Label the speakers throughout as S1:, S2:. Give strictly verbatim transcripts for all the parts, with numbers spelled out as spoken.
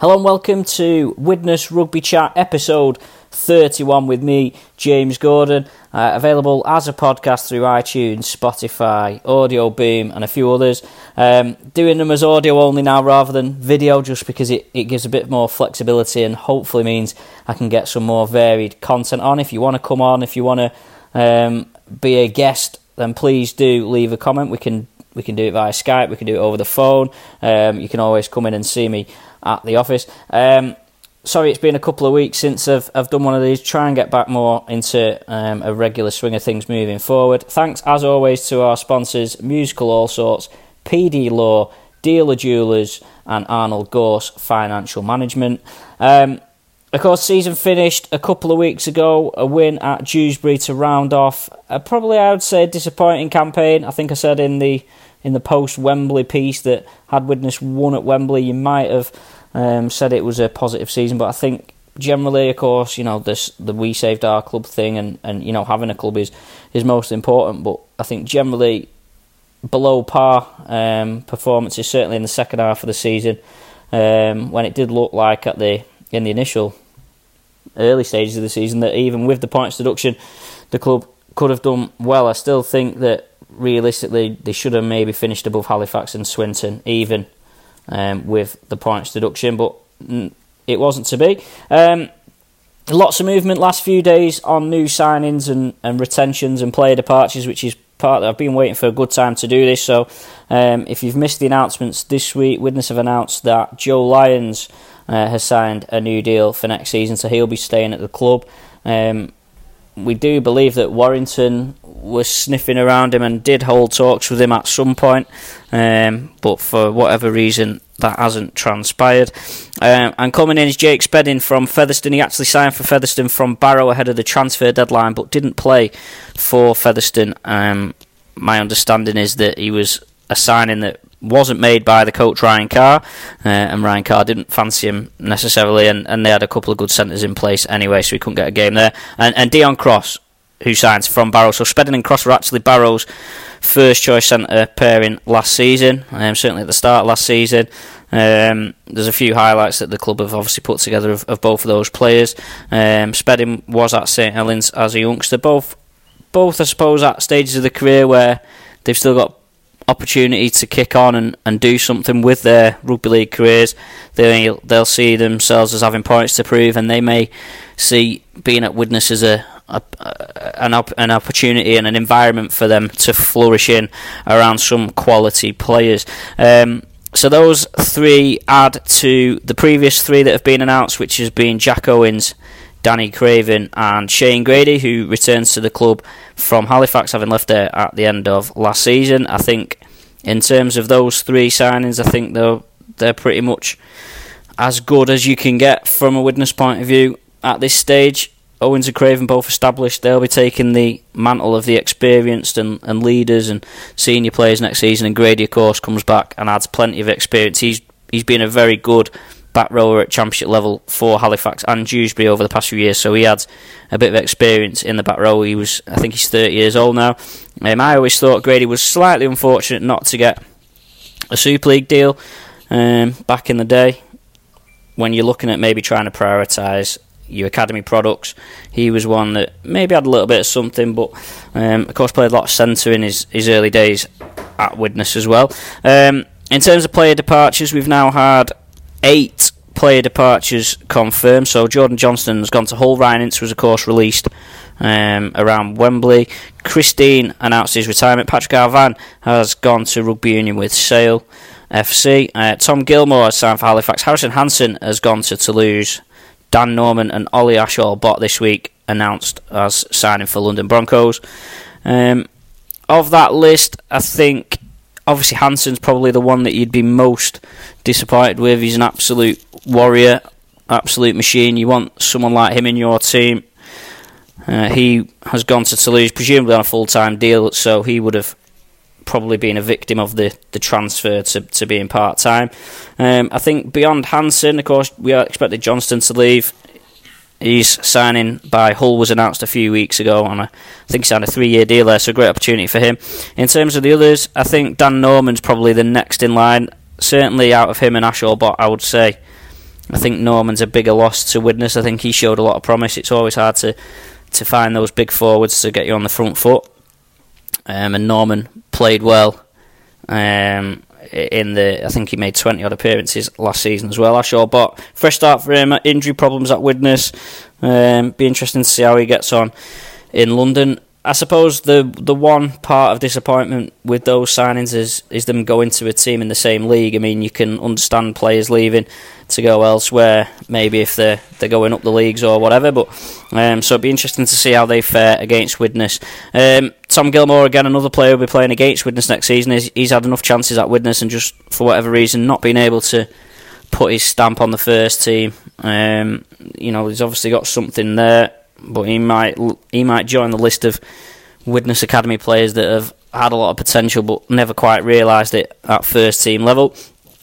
S1: Hello and welcome to Widnes Rugby Chat episode thirty-one with me, James Gordon, uh, available as a podcast through iTunes, Spotify, Audio Boom and a few others. Um, doing them as audio only now rather than video just because it, it gives a bit more flexibility and hopefully means I can get some more varied content on. If you want to come on, if you want to um, be a guest, then please do leave a comment. We can we can do it via Skype, we can do it over the phone. Um, you can always come in and see me at the office. Um, sorry, it's been a couple of weeks since I've, I've done one of these. Try and get back more into um, a regular swing of things moving forward. Thanks, as always, to our sponsors, Musical All Sorts, P D Law, Dealer Jewelers, and Arnold Gorse Financial Management. Um, of course, season finished a couple of weeks ago. A win at Dewsbury to round off a probably, I would say, disappointing campaign. I think I said in the in the post-Wembley piece that had Widnes won at Wembley, you might have um, said it was a positive season, but I think generally, of course, you know, this the We Saved Our Club thing and, and you know, having a club is, is most important, but I think generally below par um, performances, certainly in the second half of the season, um, when it did look like at the in the initial early stages of the season that even with the points deduction, the club could have done well. I still think that realistically, they should have maybe finished above Halifax and Swinton, even um, with the points deduction, but mm, it wasn't to be. Um, lots of movement last few days on new signings and, and retentions and player departures, which is part that I've been waiting for a good time to do this. So, um, if you've missed the announcements this week, Widnes have announced that Joe Lyons uh, has signed a new deal for next season, so he'll be staying at the club. Um, We do believe that Warrington was sniffing around him and did hold talks with him at some point, um, but for whatever reason that hasn't transpired. Um, and coming in is Jake Spedding from Featherstone. He actually signed for Featherstone from Barrow ahead of the transfer deadline, but didn't play for Featherstone. Um, my understanding is that he was a signing that wasn't made by the coach Ryan Carr, uh, and Ryan Carr didn't fancy him necessarily, and, and they had a couple of good centres in place anyway, so he couldn't get a game there. And, and Dion Cross, who signs from Barrow. So Spedding and Cross were actually Barrow's first choice centre pairing last season, um, certainly at the start of last season. Um, there's a few highlights that the club have obviously put together of, of both of those players. Um, Spedding was at St Helens as a youngster, both, both I suppose at stages of the career where they've still got opportunity to kick on and, and do something with their rugby league careers. They'll, they'll see themselves as having points to prove, and they may see being at Widnes as a, a, a an, op, an opportunity and an environment for them to flourish in around some quality players. Um, so those three add to the previous three that have been announced, which has been Jack Owens, Danny Craven and Shane Grady, who returns to the club from Halifax, having left there at the end of last season. I think in terms of those three signings, I think they're, they're pretty much as good as you can get from a Widnes point of view at this stage. Owens and Craven both established. They'll be taking the mantle of the experienced and, and leaders and senior players next season, and Grady, of course, comes back and adds plenty of experience. He's He's been a very good back rower at championship level for Halifax and Dewsbury over the past few years, so he had a bit of experience in the back row. He was, I think he's thirty years old now. Um, I always thought Grady was slightly unfortunate not to get a Super League deal um, back in the day. When you're looking at maybe trying to prioritise your academy products, he was one that maybe had a little bit of something, but um, of course played a lot of centre in his, his early days at Widnes as well. Um, in terms of player departures, we've now had eight player departures confirmed. So Jordan Johnston has gone to Hull. Ryan Ince was, of course, released um, around Wembley. Christine announced his retirement. Patrick Arvan has gone to Rugby Union with Sale F C. Uh, Tom Gilmore has signed for Halifax. Harrison Hansen has gone to Toulouse. Dan Norman and Ollie Ashall-Bott this week announced as signing for London Broncos. Um, of that list, I think obviously Hansen's probably the one that you'd be most disappointed with. He's an absolute warrior, absolute machine. You want someone like him in your team. Uh, he has gone to Toulouse, presumably on a full-time deal, so he would have probably been a victim of the, the transfer to, to being part-time. Um, I think beyond Hansen, of course, we expected Johnston to leave. He's signing by Hull was announced a few weeks ago, and I think he signed a three-year deal there, so a great opportunity for him. In terms of the others, I think Dan Norman's probably the next in line. Certainly out of him and Ashall-Bott, I would say I think Norman's a bigger loss to Widnes. I think he showed a lot of promise. It's always hard to, to find those big forwards to get you on the front foot. Um, and Norman played well. Um, in the, I think he made twenty odd appearances last season as well. Ashore Bott, fresh start for him. Injury problems at Widnes. Um, be interesting to see how he gets on in London. I suppose the the one part of disappointment with those signings is is them going to a team in the same league. I mean, you can understand players leaving to go elsewhere, maybe if they're they're going up the leagues or whatever. But um, so it'd be interesting to see how they fare against Widnes. Um, Tom Gilmore, again, another player who'll be playing against Widnes next season. He's, he's had enough chances at Widnes and just for whatever reason not being able to put his stamp on the first team. Um, you know, he's obviously got something there. But he might he might join the list of Widnes Academy players that have had a lot of potential but never quite realised it at first team level.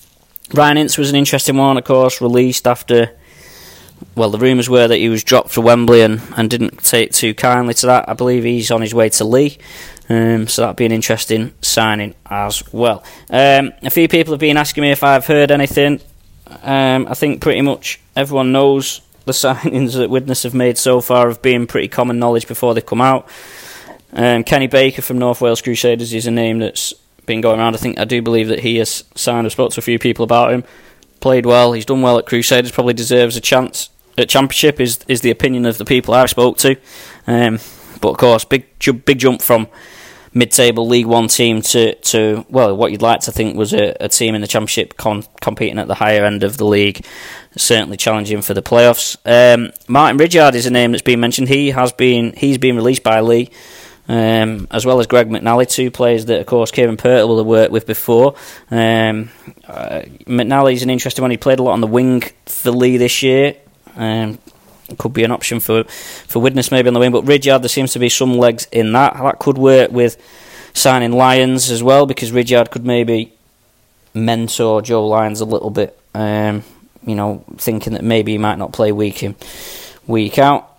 S1: Ryan Ince was an interesting one, of course, released after, well, the rumours were that he was dropped for Wembley and, and didn't take too kindly to that. I believe he's on his way to Leigh, um, so that'd be an interesting signing as well. Um, a few people have been asking me if I've heard anything. Um, I think pretty much everyone knows the signings that Widnes have made so far have been pretty common knowledge before they come out. Um, Kenny Baker from North Wales Crusaders is a name that's been going around. I think I do believe that he has signed. I've spoke to a few people about him. Played well. He's done well at Crusaders. Probably deserves a chance at Championship. Is is the opinion of the people I've spoke to. Um, but of course, big big jump from mid-table League One team to, to well, what you'd like to think was a, a team in the Championship con- competing at the higher end of the league, certainly challenging for the playoffs. Um, Martin Ridyard is a name that's been mentioned. He has been he's been released by Leigh, um, as well as Greg McNally, two players that, of course, Kieran Purtle will have worked with before. Um, uh, McNally's an interesting one. He played a lot on the wing for Leigh this year. Um, could be an option for for Widnes maybe on the wing, but Ridyard, there seems to be some legs in that. That could work with signing Lyons as well, because Ridyard could maybe mentor Joe Lyons a little bit, um, you know, thinking that maybe he might not play week in, week out.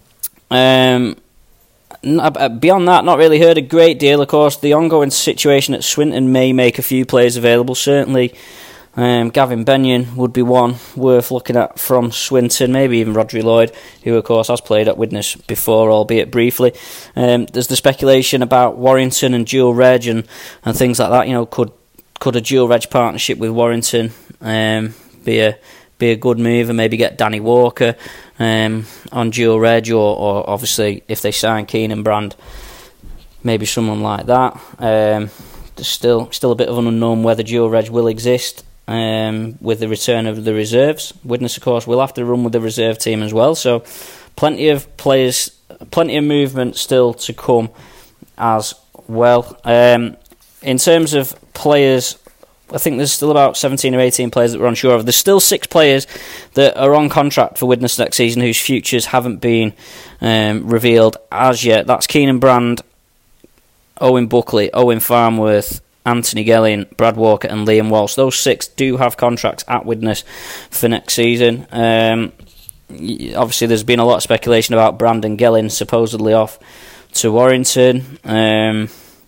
S1: Um, beyond that, not really heard a great deal. Of course, the ongoing situation at Swinton may make a few players available. Certainly Um, Gavin Benyon would be one worth looking at from Swinton, maybe even Rodri Lloyd, who of course has played at Widnes before, albeit briefly. Um, there's the speculation about Warrington and dual reg and, and things like that. You know, could could a dual reg partnership with Warrington um, be a be a good move, and maybe get Danny Walker um, on dual reg, or, or obviously if they sign Keenan Brand, maybe someone like that. Um, there's still still a bit of an unknown whether dual reg will exist. Um, with the return of the reserves. Widnes, of course, will have to run with the reserve team as well, so plenty of players, plenty of movement still to come as well. Um, in terms of players, I think there's still about seventeen or eighteen players that we're unsure of. There's still six players that are on contract for Widnes next season whose futures haven't been um, revealed as yet. That's Keenan Brand, Owen Buckley, Owen Farnworth, Anthony Gelling, Brad Walker and Liam Walsh. Those six do have contracts at Widnes for next season. Um, obviously there's been a lot of speculation about Brandon Gelling supposedly off to Warrington. Um,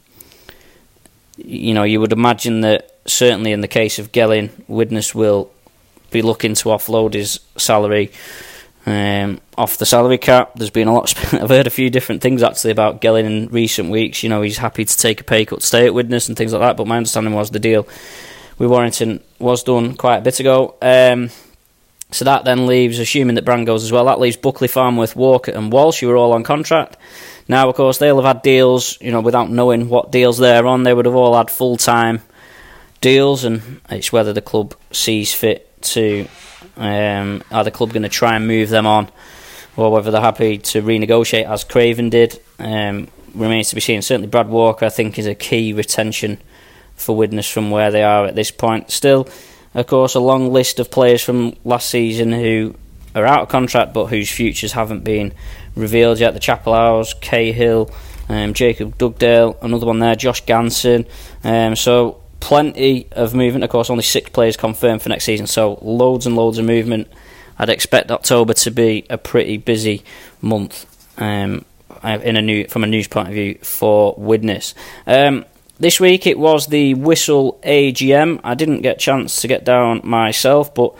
S1: you know, you would imagine that certainly in the case of Gelling, Widnes will be looking to offload his salary Um, off the salary cap. There's been a lot of, I've heard a few different things actually about Gelling in recent weeks. You know, he's happy to take a pay cut to stay at Widnes and things like that, but my understanding was the deal with Warrington was done quite a bit ago. Um, so that then leaves, assuming that Brand goes as well, that leaves Buckley, Farnworth, Walker and Walsh, who are all on contract. Now, of course, they'll have had deals, you know, without knowing what deals they're on. They would have all had full-time deals, and it's whether the club sees fit to Um, are the club going to try and move them on, or whether they're happy to renegotiate as Craven did, um, remains to be seen. Certainly Brad Walker, I think, is a key retention for Widnes from where they are at this point. Still, of course, a long list of players from last season who are out of contract but whose futures haven't been revealed yet. The Chapel Owls, Cahill, um, Jacob Dugdale, another one there, Josh Ganson. Um, so plenty of movement. Of course, only six players confirmed for next season, so loads and loads of movement. I'd expect October to be a pretty busy month um, in a new from a news point of view for Widnes. Um, this week it was the Whistle A G M. I didn't get a chance to get down myself, but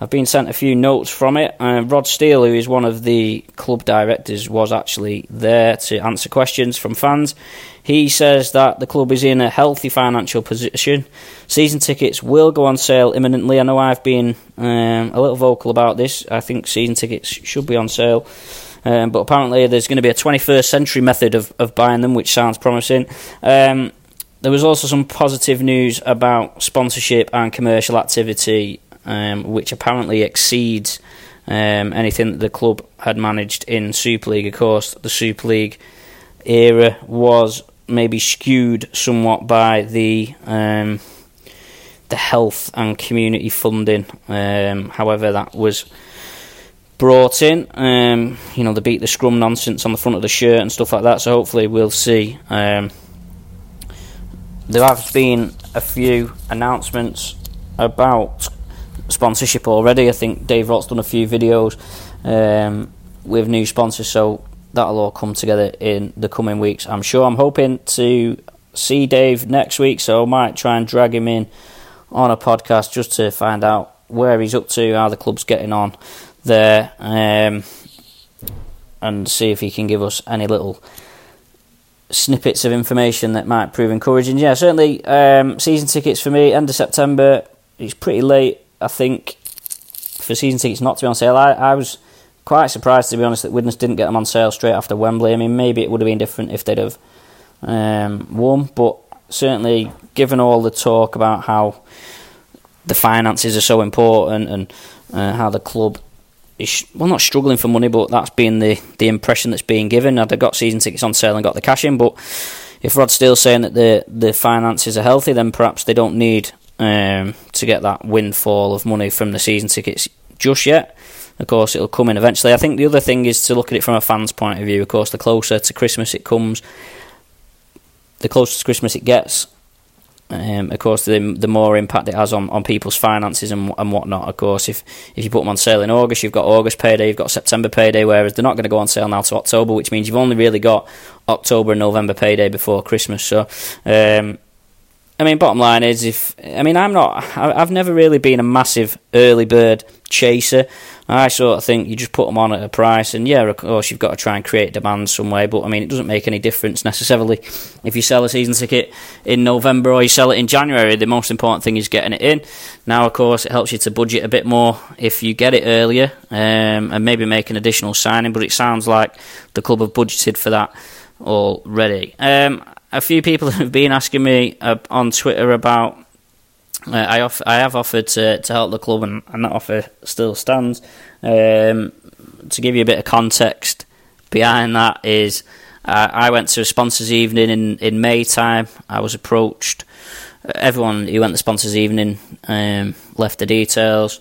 S1: I've been sent a few notes from it. Uh, Rod Steele, who is one of the club directors, was actually there to answer questions from fans. He says that the club is in a healthy financial position. Season tickets will go on sale imminently. I know I've been um, a little vocal about this. I think season tickets should be on sale. Um, but apparently there's going to be a twenty-first century method of, of buying them, which sounds promising. Um, there was also some positive news about sponsorship and commercial activity, Um, which apparently exceeds um, anything that the club had managed in Super League. Of course, the Super League era was maybe skewed somewhat by the um, the health and community funding. Um, however, that was brought in. Um, you know, the beat the scrum nonsense on the front of the shirt and stuff like that. So hopefully, we'll see. Um, there have been a few announcements about sponsorship already. I think Dave Rott's done a few videos um, with new sponsors, so that'll all come together in the coming weeks, I'm sure. I'm hoping to see Dave next week, so I might try and drag him in on a podcast just to find out where he's up to, how the club's getting on there, um, and see if he can give us any little snippets of information that might prove encouraging. Yeah, certainly um, season tickets for me, end of September. It's pretty late, I think, for season tickets not to be on sale. I, I was quite surprised, to be honest, that Widnes didn't get them on sale straight after Wembley. I mean, maybe it would have been different if they'd have um, won, but certainly, given all the talk about how the finances are so important and uh, how the club is, well, not struggling for money, but that's been the, the impression that's being given. Now, they got season tickets on sale and got the cash in, but if Rod Steele's saying that the, the finances are healthy, then perhaps they don't need Um, to get that windfall of money from the season tickets just yet. Of course, it'll come in eventually. I think the other thing is to look at it from a fan's point of view. Of course, the closer to Christmas it comes, the closer to Christmas it gets, um, of course, the the more impact it has on, on people's finances and and whatnot. Of course, if, if you put them on sale in August, you've got August payday, you've got September payday, whereas they're not going to go on sale now to October, which means you've only really got October and November payday before Christmas. So, um, I mean, bottom line is, if I mean, I'm not. I've never really been a massive early bird chaser. I sort of think you just put them on at a price, and yeah, of course, you've got to try and create demand some way. But I mean, it doesn't make any difference necessarily if you sell a season ticket in November or you sell it in January. The most important thing is getting it in. Now, of course, it helps you to budget a bit more if you get it earlier, um, and maybe make an additional signing. But it sounds like the club have budgeted for that already. Um, A few people have been asking me uh, on Twitter about. Uh, I off- I have offered to to help the club, and, and that offer still stands. Um, to give you a bit of context behind that is, uh, I went to a sponsors' evening in, in May time. I was approached. Everyone who went to sponsors' evening um, left the details.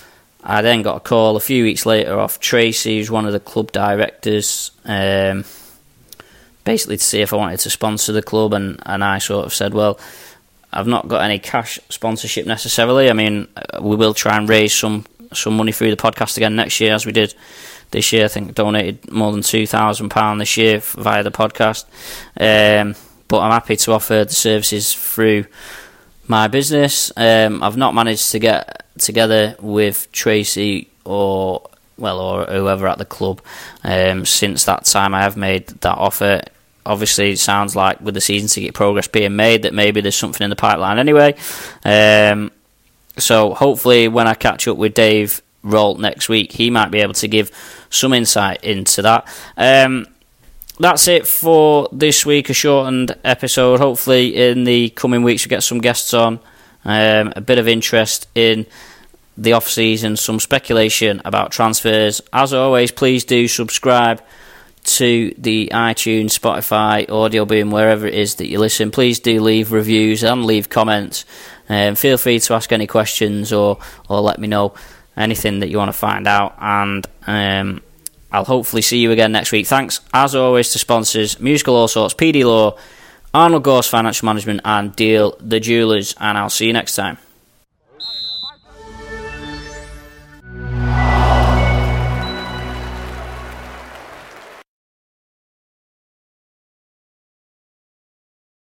S1: I then got a call a few weeks later off Tracy, who's one of the club directors. Um, basically to see if I wanted to sponsor the club, and, and I sort of said, well, I've not got any cash sponsorship necessarily. I mean, we will try and raise some, some money through the podcast again next year, as we did this year. I think I donated more than two thousand pounds this year via the podcast. Um, but I'm happy to offer the services through my business. Um, I've not managed to get together with Tracy or, well, or whoever at the club um, since that time I have made that offer. Obviously, it sounds like with the season ticket progress being made that maybe there's something in the pipeline anyway. Um, so hopefully when I catch up with Dave Rolt next week, he might be able to give some insight into that. Um, that's it for this week, a shortened episode. Hopefully in the coming weeks we get some guests on, um, a bit of interest in the off-season, some speculation about transfers. As always, please do subscribe to the iTunes, Spotify, Audio Boom, wherever it is that you listen. Please do leave reviews and leave comments. Um, feel free to ask any questions or, or let me know anything that you want to find out. And um, I'll hopefully see you again next week. Thanks, as always, to sponsors Musical All Sorts, P D Law, Arnold Gorse Financial Management, and Deal the Jewelers. And I'll see you next time.